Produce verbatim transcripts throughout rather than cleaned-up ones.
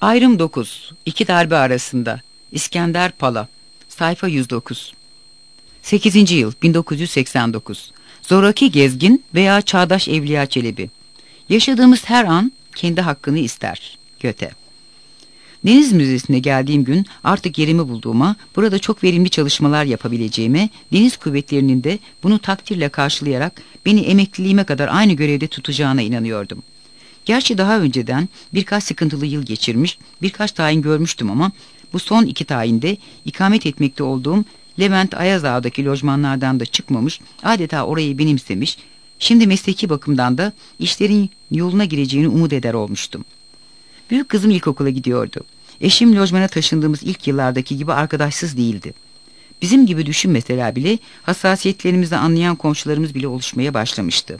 Ayrım dokuz. İki darbe arasında. İskender Pala. Sayfa yüz dokuz. sekizinci yıl bin dokuz yüz seksen dokuz. Zoraki Gezgin veya Çağdaş Evliya Çelebi. Yaşadığımız her an kendi hakkını ister. Göte. Deniz Müzesi'ne geldiğim gün artık yerimi bulduğuma, burada çok verimli çalışmalar yapabileceğime, deniz kuvvetlerinin de bunu takdirle karşılayarak beni emekliliğime kadar aynı görevde tutacağına inanıyordum. Gerçi daha önceden birkaç sıkıntılı yıl geçirmiş, birkaç tayin görmüştüm ama bu son iki tayinde ikamet etmekte olduğum Levent Ayazağa'daki lojmanlardan da çıkmamış, adeta orayı benimsemiş, şimdi mesleki bakımdan da işlerin yoluna gireceğini umut eder olmuştum. Büyük kızım ilkokula gidiyordu. Eşim lojmana taşındığımız ilk yıllardaki gibi arkadaşsız değildi. Bizim gibi düşünmeseler bile hassasiyetlerimizi anlayan komşularımız bile oluşmaya başlamıştı.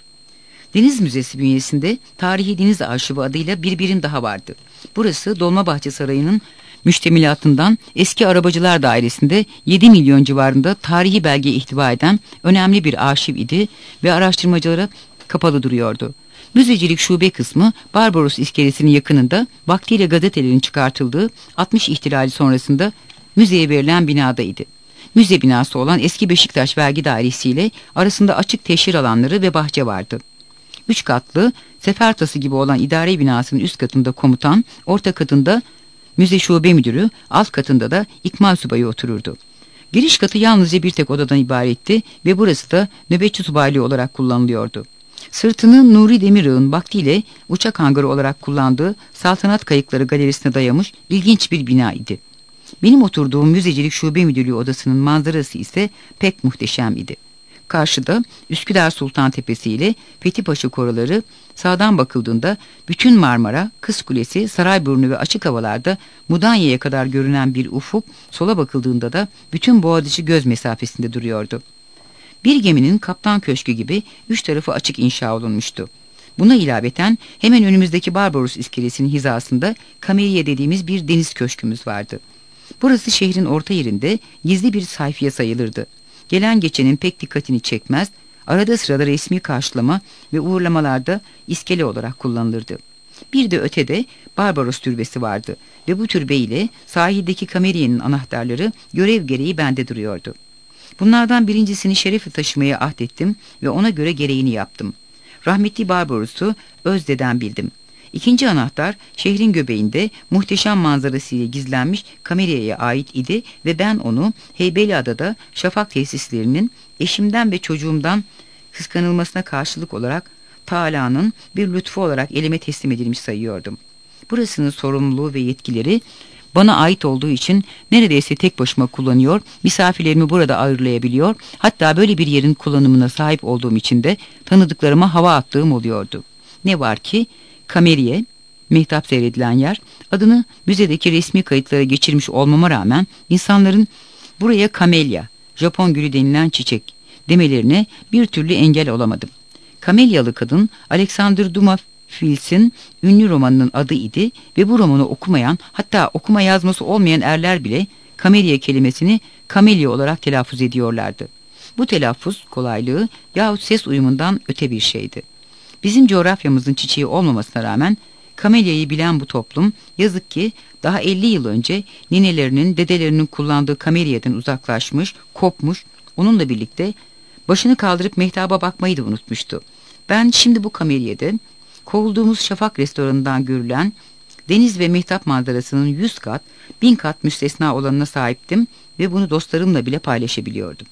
Deniz Müzesi bünyesinde Tarihi Deniz Arşivi adıyla bir birim daha vardı. Burası Dolmabahçe Sarayı'nın müştemilatından eski arabacılar dairesinde yedi milyon civarında tarihi belge ihtiva eden önemli bir arşiv idi ve araştırmacılara kapalı duruyordu. Müzecilik şube kısmı Barbaros iskelesinin yakınında vaktiyle gazetelerin çıkartıldığı altmış ihtilali sonrasında müzeye verilen binadaydı. Müze binası olan eski Beşiktaş Vergi Dairesi ile arasında açık teşhir alanları ve bahçe vardı. Üç katlı, sefer tası gibi olan idare binasının üst katında komutan, orta katında müze şube müdürü, alt katında da ikmal subayı otururdu. Giriş katı yalnızca bir tek odadan ibaretti ve burası da nöbetçi subaylığı olarak kullanılıyordu. Sırtını Nuri Demirağ'ın vaktiyle uçak hangarı olarak kullandığı saltanat kayıkları galerisine dayamış ilginç bir bina idi. Benim oturduğum müzecilik şube müdürlüğü odasının manzarası ise pek muhteşem idi. Karşıda Üsküdar Sultan Tepesi ile Fethipaşa koruları, sağdan bakıldığında bütün Marmara, Kız Kulesi, Sarayburnu ve açık havalarda Mudanya'ya kadar görünen bir ufuk, sola bakıldığında da bütün Boğaziçi göz mesafesinde duruyordu. Bir geminin kaptan köşkü gibi üç tarafı açık inşa olunmuştu. Buna ilaveten hemen önümüzdeki Barbaros iskelesinin hizasında Kameriye dediğimiz bir deniz köşkümüz vardı. Burası şehrin orta yerinde gizli bir sayfiye sayılırdı. Gelen geçenin pek dikkatini çekmez, arada sırada resmi karşılama ve uğurlamalarda iskele olarak kullanılırdı. Bir de ötede Barbaros türbesi vardı ve bu türbe ile sahildeki Kameriye'nin anahtarları görev gereği bende duruyordu. Bunlardan birincisini şerefle taşımaya ahdettim ve ona göre gereğini yaptım. Rahmetli Barbaros'u Özde'den bildim. İkinci anahtar şehrin göbeğinde muhteşem manzarasıyla gizlenmiş Kameriye'ye ait idi ve ben onu Heybeliada'da şafak tesislerinin eşimden ve çocuğumdan kıskanılmasına karşılık olarak Taala'nın bir lütfu olarak elime teslim edilmiş sayıyordum. Burasının sorumluluğu ve yetkileri bana ait olduğu için neredeyse tek başıma kullanıyor, misafirlerimi burada ağırlayabiliyor, hatta böyle bir yerin kullanımına sahip olduğum için de tanıdıklarıma hava attığım oluyordu. Ne var ki Kameriye, mehtap seyredilen yer, adını müzedeki resmi kayıtlara geçirmiş olmama rağmen insanların buraya kamelya, Japon gülü denilen çiçek demelerine bir türlü engel olamadım. Kamelyalı kadın Alexander Dumas Fils'in ünlü romanının adı idi ve bu romanı okumayan, hatta okuma yazması olmayan erler bile kamelya kelimesini kamelya olarak telaffuz ediyorlardı. Bu telaffuz kolaylığı yahut ses uyumundan öte bir şeydi. Bizim coğrafyamızın çiçeği olmamasına rağmen kamelyayı bilen bu toplum yazık ki daha elli yıl önce ninelerinin, dedelerinin kullandığı kamelyeden uzaklaşmış, kopmuş, onunla birlikte başını kaldırıp mehtaba bakmayı da unutmuştu. Ben şimdi bu kamelyede kovulduğumuz Şafak restoranından görülen deniz ve mehtap manzarasının yüz kat, bin kat müstesna olanına sahiptim ve bunu dostlarımla bile paylaşabiliyordum.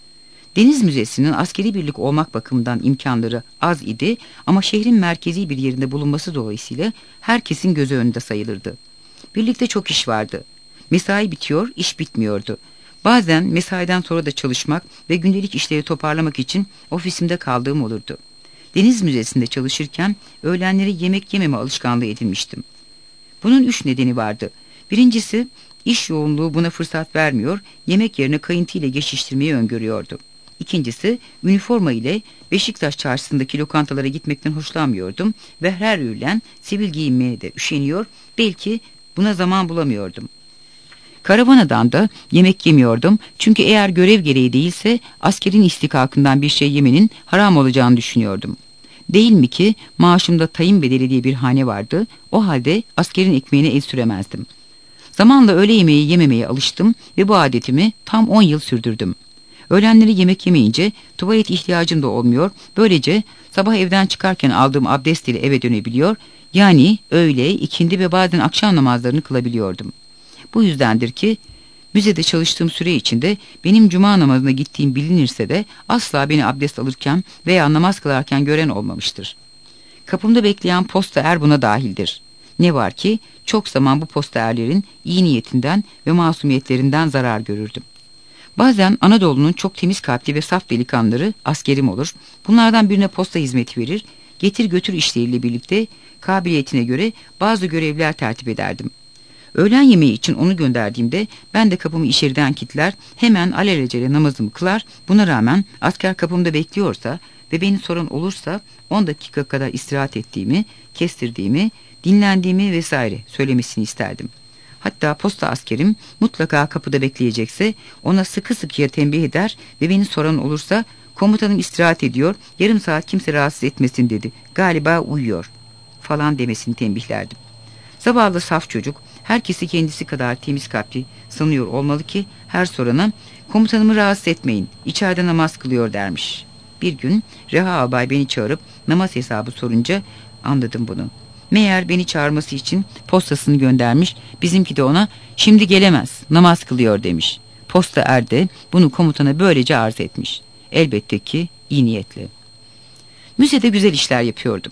Deniz Müzesi'nin askeri birlik olmak bakımından imkanları az idi ama şehrin merkezi bir yerinde bulunması dolayısıyla herkesin gözü önünde sayılırdı. Birlikte çok iş vardı. Mesai bitiyor, iş bitmiyordu. Bazen mesaiden sonra da çalışmak ve gündelik işleri toparlamak için ofisimde kaldığım olurdu. Deniz Müzesi'nde çalışırken öğlenleri yemek yememe alışkanlığı edinmiştim. Bunun üç nedeni vardı. Birincisi, iş yoğunluğu buna fırsat vermiyor, yemek yerine kayıntı ile geçiştirmeyi öngörüyordu. İkincisi, üniforma ile Beşiktaş çarşısındaki lokantalara gitmekten hoşlanmıyordum ve her öğlen sivil giyinmeye de üşeniyor, belki buna zaman bulamıyordum. Karavanadan da yemek yemiyordum çünkü eğer görev gereği değilse askerin istikakından bir şey yemenin haram olacağını düşünüyordum. Değil mi ki maaşımda tayin bedeli diye bir hane vardı, o halde askerin ekmeğine el süremezdim. Zamanla öğle yemeği yememeye alıştım ve bu adetimi tam on yıl sürdürdüm. Öğlenleri yemek yemeyince tuvalet ihtiyacım da olmuyor, böylece sabah evden çıkarken aldığım abdest ile eve dönebiliyor, yani öğle, ikindi ve bazen akşam namazlarını kılabiliyordum. Bu yüzdendir ki müzede çalıştığım süre içinde benim cuma namazına gittiğim bilinirse de asla beni abdest alırken veya namaz kılarken gören olmamıştır. Kapımda bekleyen posta er buna dahildir. Ne var ki çok zaman bu posta erlerin iyi niyetinden ve masumiyetlerinden zarar görürdüm. Bazen Anadolu'nun çok temiz kalpli ve saf delikanlıları askerim olur. Bunlardan birine posta hizmeti verir, getir götür işleriyle birlikte kabiliyetine göre bazı görevler tertip ederdim. Öğlen yemeği için onu gönderdiğimde ben de kapımı içeriden kilitler, hemen alelacele namazımı kılar. Buna rağmen asker kapımda bekliyorsa ve beni soran olursa on dakika kadar istirahat ettiğimi, kestirdiğimi, dinlendiğimi vesaire söylemesini isterdim. Hatta posta askerim mutlaka kapıda bekleyecekse ona sıkı sıkıya tembih eder ve beni soran olursa komutanım istirahat ediyor, yarım saat kimse rahatsız etmesin dedi, galiba uyuyor falan demesini tembihlerdim. Zavallı saf çocuk herkesi kendisi kadar temiz kalpli sanıyor olmalı ki her sorana komutanımı rahatsız etmeyin, içeride namaz kılıyor dermiş. Bir gün Reha albay beni çağırıp namaz hesabı sorunca anladım bunu. Meğer beni çağırması için postasını göndermiş, bizimki de ona şimdi gelemez, namaz kılıyor demiş. Posta er de bunu komutana böylece arz etmiş. Elbette ki iyi niyetle. Müzede güzel işler yapıyorduk.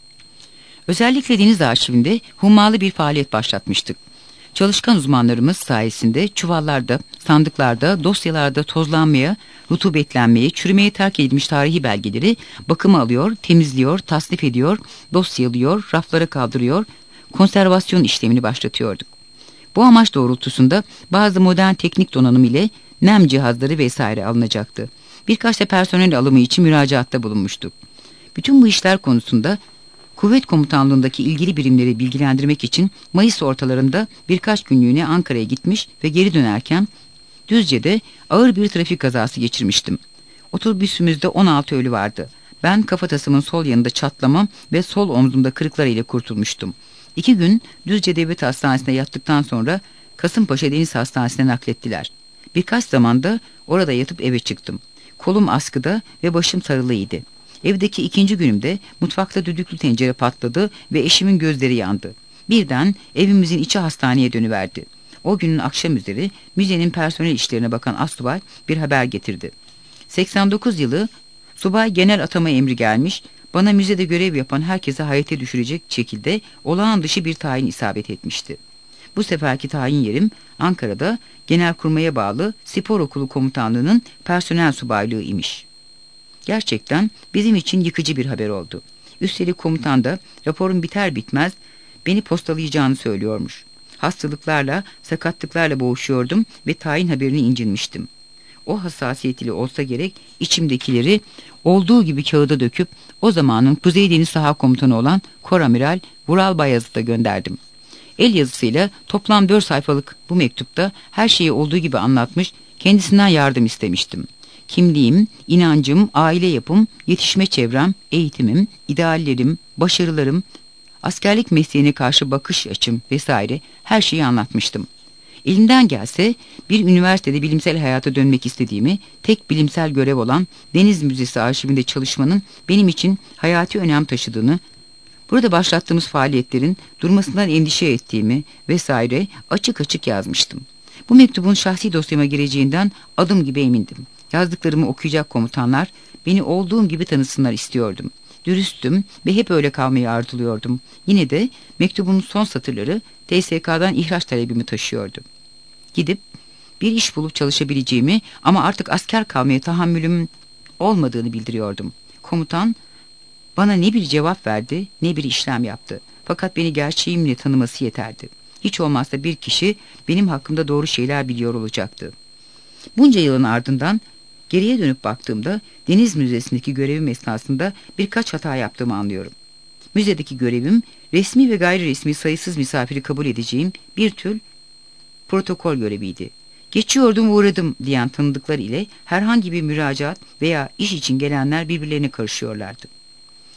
Özellikle deniz arşivinde hummalı bir faaliyet başlatmıştık. Çalışkan uzmanlarımız sayesinde çuvallarda, sandıklarda, dosyalarda tozlanmaya, rutubetlenmeye, çürümeye terk edilmiş tarihi belgeleri bakıma alıyor, temizliyor, tasnif ediyor, dosyalıyor, raflara kaldırıyor, konservasyon işlemini başlatıyorduk. Bu amaç doğrultusunda bazı modern teknik donanım ile nem cihazları vesaire alınacaktı. Birkaç da personel alımı için müracaatta bulunmuştuk. Bütün bu işler konusunda Kuvvet Komutanlığındaki ilgili birimleri bilgilendirmek için Mayıs ortalarında birkaç günlüğüne Ankara'ya gitmiş ve geri dönerken Düzce'de ağır bir trafik kazası geçirmiştim. Otobüsümüzde on altı ölü vardı. Ben kafatasımın sol yanında çatlama ve sol omzumda kırıklar ile kurtulmuştum. İki gün Düzce Devlet Hastanesi'nde yattıktan sonra Kasımpaşa Deniz Hastanesi'ne naklettiler. Birkaç zamanda orada yatıp eve çıktım. Kolum askıda ve başım sarılıydı. Evdeki ikinci günümde mutfakta düdüklü tencere patladı ve eşimin gözleri yandı. Birden evimizin içi hastaneye dönüverdi. O günün akşam üzeri müzenin personel işlerine bakan astsubay bir haber getirdi. seksen dokuz yılı subay genel atama emri gelmiş, bana müzede görev yapan herkese hayete düşürecek şekilde olağan dışı bir tayin isabet etmişti. Bu seferki tayin yerim Ankara'da Genelkurmay'a bağlı Spor Okulu Komutanlığı'nın personel subaylığı imiş. Gerçekten bizim için yıkıcı bir haber oldu. Üstelik komutan da raporun biter bitmez beni postalayacağını söylüyormuş. Hastalıklarla, sakatlıklarla boğuşuyordum ve tayin haberini incinmiştim. O hassasiyetiyle olsa gerek içimdekileri olduğu gibi kağıda döküp o zamanın Kuzey Deniz Saha Komutanı olan Koramiral Vural Bayazıt'a gönderdim. El yazısıyla toplam dört sayfalık bu mektupta her şeyi olduğu gibi anlatmış, kendisinden yardım istemiştim. Kimliğim, inancım, aile yapım, yetişme çevrem, eğitimim, ideallerim, başarılarım, askerlik mesleğine karşı bakış açım vesaire her şeyi anlatmıştım. Elimden gelse bir üniversitede bilimsel hayata dönmek istediğimi, tek bilimsel görev olan Deniz Müzesi arşivinde çalışmanın benim için hayati önem taşıdığını, burada başlattığımız faaliyetlerin durmasından endişe ettiğimi vesaire açık açık yazmıştım. Bu mektubun şahsi dosyama gireceğinden adım gibi emindim. Yazdıklarımı okuyacak komutanlar beni olduğum gibi tanısınlar istiyordum. Dürüstüm ve hep öyle kalmayı arzuluyordum. Yine de mektubun son satırları T S K'dan ihraç talebimi taşıyordu. Gidip bir iş bulup çalışabileceğimi ama artık asker kalmaya tahammülüm olmadığını bildiriyordum. Komutan bana ne bir cevap verdi ne bir işlem yaptı. Fakat beni gerçeğimle tanıması yeterdi. Hiç olmazsa bir kişi benim hakkımda doğru şeyler biliyor olacaktı. Bunca yılın ardından geriye dönüp baktığımda Deniz Müzesi'ndeki görevim esnasında birkaç hata yaptığımı anlıyorum. Müzedeki görevim resmi ve gayri resmi sayısız misafiri kabul edeceğim bir tür protokol göreviydi. Geçiyordum uğradım diyen tanıdıklar ile herhangi bir müracaat veya iş için gelenler birbirlerine karışıyorlardı.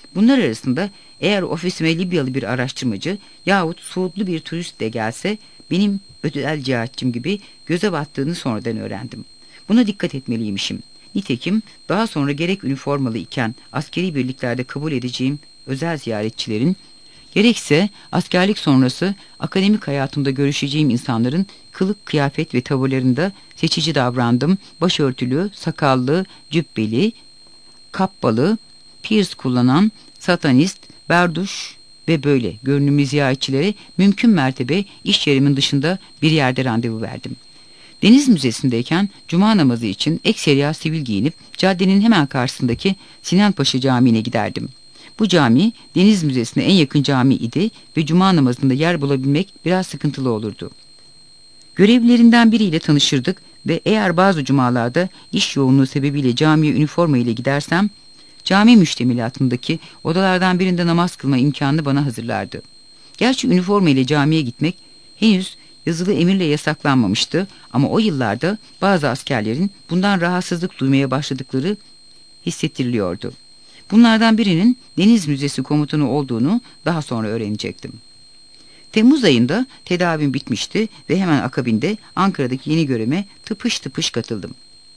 Bunlar arasında eğer ofisime Libyalı bir araştırmacı yahut Suudlu bir turist de gelse benim özel cihatçım gibi göze battığını sonradan öğrendim. Buna dikkat etmeliymişim. Nitekim daha sonra gerek üniformalı iken askeri birliklerde kabul edeceğim özel ziyaretçilerin, gerekse askerlik sonrası akademik hayatımda görüşeceğim insanların kılık, kıyafet ve tavırlarında seçici davrandım. Başörtülü, sakallı, cübbeli, kappalı, pirs kullanan, satanist, berduş ve böyle görünümlü ziyaretçilere mümkün mertebe iş yerimin dışında bir yerde randevu verdim. Deniz Müzesi'ndeyken cuma namazı için ekseriya sivil giyinip caddenin hemen karşısındaki Sinan Paşa Camii'ne giderdim. Bu cami Deniz Müzesi'ne en yakın cami idi ve cuma namazında yer bulabilmek biraz sıkıntılı olurdu. Görevlilerinden biriyle tanışırdık ve eğer bazı cumalarda iş yoğunluğu sebebiyle camiye üniforma ile gidersem, cami müştemilatındaki odalardan birinde namaz kılma imkanını bana hazırlardı. Gerçi üniforma ile camiye gitmek henüz yazılı emirle yasaklanmamıştı ama o yıllarda bazı askerlerin bundan rahatsızlık duymaya başladıkları hissettiriliyordu. Bunlardan birinin Deniz Müzesi komutanı olduğunu daha sonra öğrenecektim. Temmuz ayında tedavim bitmişti ve hemen akabinde Ankara'daki yeni görevime tıpış tıpış katıldım.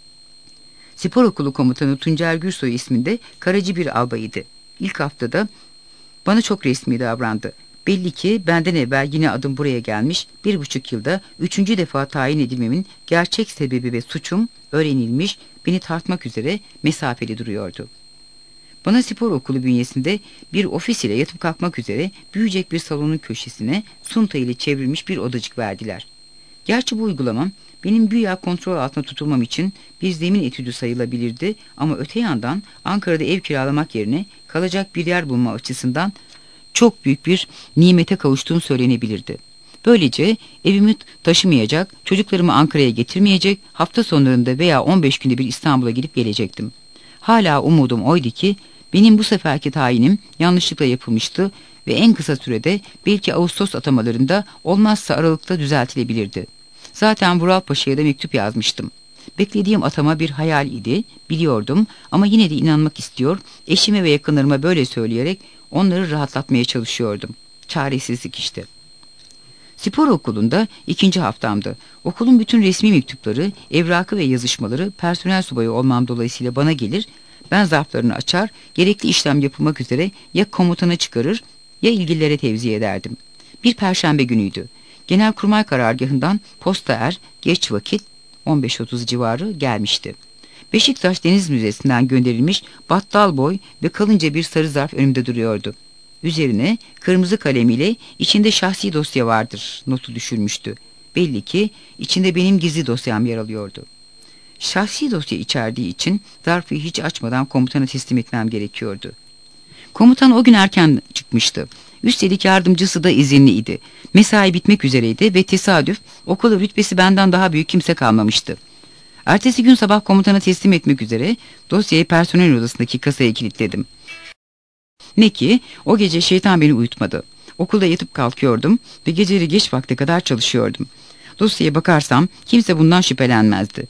Spor okulu komutanı Tuncer Gürsoy isminde karacı bir albayıydı. İlk haftada bana çok resmi davrandı. Belli ki benden evvel yine adım buraya gelmiş, bir buçuk yılda üçüncü defa tayin edilmemin gerçek sebebi ve suçum öğrenilmiş, beni tartmak üzere mesafeli duruyordu. Bana spor okulu bünyesinde bir ofis ile yatıp kalkmak üzere büyüyecek bir salonun köşesine sunta ile çevrilmiş bir odacık verdiler. Gerçi bu uygulamam benim güya kontrol altında tutulmam için bir zemin etüdü sayılabilirdi ama öte yandan Ankara'da ev kiralamak yerine kalacak bir yer bulma açısından çok büyük bir nimete kavuştuğum söylenebilirdi. Böylece evimi taşımayacak, çocuklarımı Ankara'ya getirmeyecek, hafta sonlarında veya on beş günde bir İstanbul'a gidip gelecektim. Hala umudum oydu ki benim bu seferki tayinim yanlışlıkla yapılmıştı ve en kısa sürede belki Ağustos atamalarında olmazsa Aralık'ta düzeltilebilirdi. Zaten Vural Paşa'ya da mektup yazmıştım. Beklediğim atama bir hayal idi, biliyordum ama yine de inanmak istiyor, eşime ve yakınlarıma böyle söyleyerek onları rahatlatmaya çalışıyordum. Çaresizlik işte. Spor okulunda ikinci haftamdı. Okulun bütün resmi mektupları, evrakı ve yazışmaları personel subayı olmam dolayısıyla bana gelir, ben zarflarını açar, gerekli işlem yapılmak üzere ya komutana çıkarır ya ilgililere tevzi ederdim. Bir perşembe günüydü. Genelkurmay karargahından posta er, geç vakit on beş otuz civarı gelmişti. Beşiktaş Deniz Müzesi'nden gönderilmiş battal boy ve kalınca bir sarı zarf önümde duruyordu. Üzerine kırmızı kalemiyle içinde şahsi dosya vardır notu düşürmüştü. Belli ki içinde benim gizli dosyam yer alıyordu. Şahsi dosya içerdiği için zarfı hiç açmadan komutana teslim etmem gerekiyordu. Komutan o gün erken çıkmıştı. Üstelik yardımcısı da izinliydi. Mesai bitmek üzereydi ve tesadüf okulda rütbesi benden daha büyük kimse kalmamıştı. Ertesi gün sabah komutana teslim etmek üzere dosyayı personel odasındaki kasaya kilitledim. Ne ki o gece şeytan beni uyutmadı. Okulda yatıp kalkıyordum ve geceleri geç vakte kadar çalışıyordum. Dosyaya bakarsam kimse bundan şüphelenmezdi.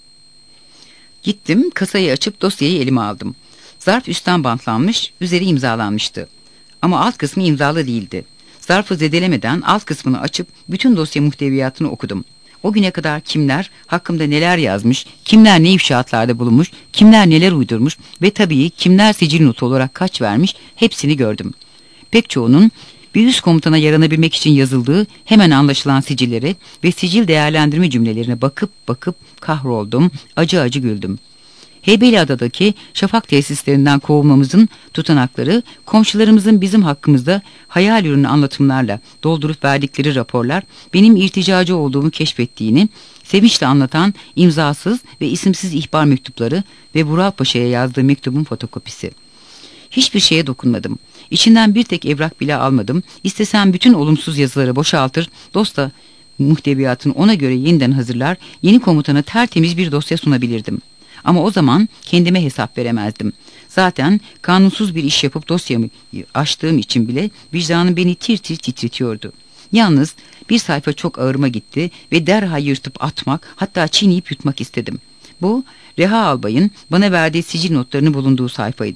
Gittim, kasayı açıp dosyayı elime aldım. Zarf üstten bantlanmış, üzeri imzalanmıştı. Ama alt kısmı imzalı değildi. Zarfı zedelemeden alt kısmını açıp bütün dosya muhteviyatını okudum. O güne kadar kimler hakkımda neler yazmış, kimler ne ifşaatlarda bulunmuş, kimler neler uydurmuş ve tabii kimler sicil notu olarak kaç vermiş hepsini gördüm. Pek çoğunun bir üst komutana yaranabilmek için yazıldığı hemen anlaşılan sicillere ve sicil değerlendirme cümlelerine bakıp bakıp kahroldum, acı acı güldüm. Heybeliada'daki şafak tesislerinden kovulmamızın tutanakları, komşularımızın bizim hakkımızda hayal ürünü anlatımlarla doldurup verdikleri raporlar, benim irticacı olduğumu keşfettiğini, sevinçle anlatan imzasız ve isimsiz ihbar mektupları ve Vural Paşa'ya yazdığı mektubun fotokopisi. Hiçbir şeye dokunmadım. İçinden bir tek evrak bile almadım. İstesem bütün olumsuz yazıları boşaltır, dosta muhteviyatını ona göre yeniden hazırlar, yeni komutana tertemiz bir dosya sunabilirdim. Ama o zaman kendime hesap veremezdim. Zaten kanunsuz bir iş yapıp dosyamı açtığım için bile vicdanım beni tir tir titretiyordu. Yalnız bir sayfa çok ağırıma gitti ve derhal yırtıp atmak, hatta çiğneyip yutmak istedim. Bu, Reha Albay'ın bana verdiği sicil notlarının bulunduğu sayfaydı.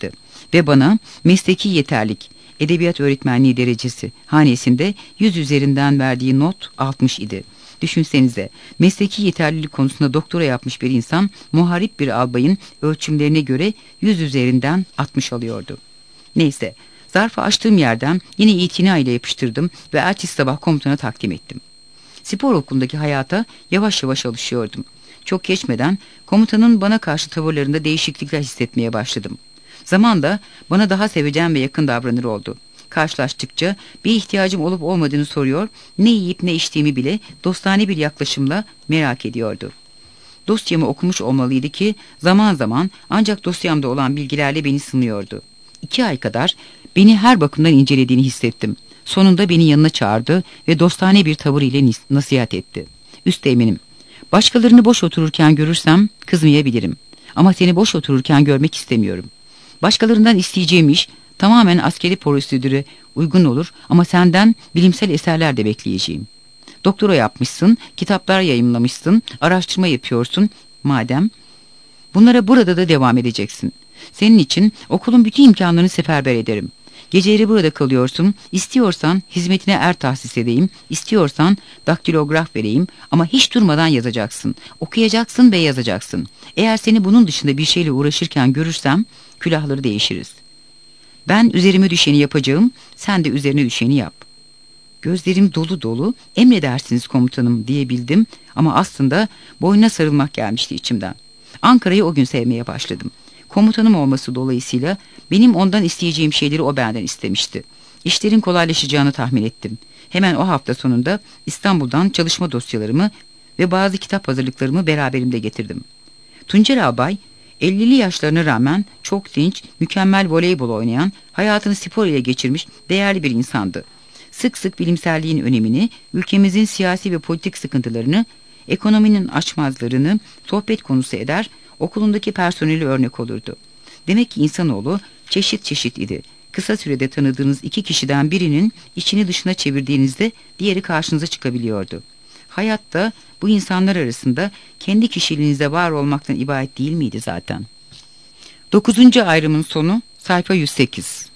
ve bana mesleki yeterlik, edebiyat öğretmenliği derecesi hanesinde yüz üzerinden verdiği not altmış idi. Düşünsenize, mesleki yeterlilik konusunda doktora yapmış bir insan muharip bir albayın ölçümlerine göre yüz üzerinden altmış alıyordu. Neyse, zarfı açtığım yerden yine itina ile yapıştırdım ve ertesi sabah komutana takdim ettim. Spor okulundaki hayata yavaş yavaş alışıyordum. Çok geçmeden komutanın bana karşı tavırlarında değişiklikler hissetmeye başladım. Zamanla bana daha sevecen ve yakın davranır oldu. Karşılaştıkça bir ihtiyacım olup olmadığını soruyor, ne yiyip ne içtiğimi bile dostane bir yaklaşımla merak ediyordu. Dosyamı okumuş olmalıydı ki zaman zaman ancak dosyamda olan bilgilerle beni sınıyordu. İki ay kadar beni her bakımdan incelediğini hissettim. Sonunda beni yanına çağırdı ve dostane bir tavır ile nasihat etti. Üsteğmenim, başkalarını boş otururken görürsem kızmayabilirim. Ama seni boş otururken görmek istemiyorum. Başkalarından isteyeceğim iş tamamen askeri prosedüre uygun olur ama senden bilimsel eserler de bekleyeceğim. Doktora yapmışsın, kitaplar yayımlamışsın, araştırma yapıyorsun. Madem bunlara burada da devam edeceksin. Senin için okulun bütün imkanlarını seferber ederim. Geceleri burada kalıyorsun, istiyorsan hizmetine er tahsis edeyim, istiyorsan daktilograf vereyim ama hiç durmadan yazacaksın, okuyacaksın ve yazacaksın. Eğer seni bunun dışında bir şeyle uğraşırken görürsem külahları değişiriz. Ben üzerime düşeni yapacağım, sen de üzerine düşeni yap. Gözlerim dolu dolu, emredersiniz komutanım diyebildim ama aslında boynuna sarılmak gelmişti içimden. Ankara'yı o gün sevmeye başladım. Komutanım olması dolayısıyla benim ondan isteyeceğim şeyleri o benden istemişti. İşlerin kolaylaşacağını tahmin ettim. Hemen o hafta sonunda İstanbul'dan çalışma dosyalarımı ve bazı kitap hazırlıklarımı beraberimde getirdim. Tuncer Albay, ellili yaşlarına rağmen çok dinç, mükemmel voleybol oynayan, hayatını spor ile geçirmiş değerli bir insandı. Sık sık bilimselliğin önemini, ülkemizin siyasi ve politik sıkıntılarını, ekonominin açmazlarını sohbet konusu eder, okulundaki personeli örnek olurdu. Demek ki insanoğlu çeşit çeşit idi. Kısa sürede tanıdığınız iki kişiden birinin içini dışına çevirdiğinizde diğeri karşınıza çıkabiliyordu. Hayatta bu insanlar arasında kendi kişiliğinizde var olmaktan ibaret değil miydi zaten? Dokuzuncu ayrımın sonu sayfa yüz sekiz.